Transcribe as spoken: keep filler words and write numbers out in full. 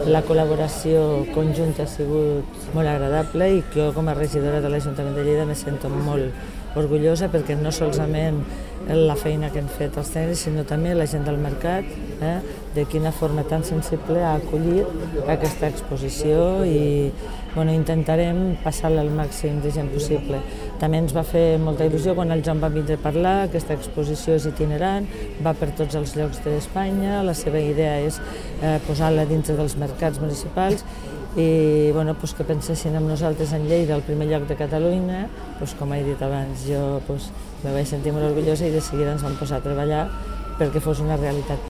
la col·laboració conjunta ha sigut molt agradable i jo com a regidora de l'Ajuntament de Lleida me sento molt orgullosa perquè no solament la feina que hem fet els tècnics, sinó també la gent del mercat, eh, de quina forma tan sensible ha acollit aquesta exposició i bueno, intentarem passar-la al màxim de gent possible. També ens va fer molta il·lusió quan el Joan va vindre a parlar, aquesta exposició és itinerant, va per tots els llocs d'Espanya, la seva idea és eh, posar-la dintre dels mercats municipals i bueno, pues que pensessin en nosaltres en Lleida, el primer lloc de Catalunya, pues com he dit abans, jo pues, me vaig sentir molt orgullosa i de seguida ens vam posar a treballar perquè fos una realitat.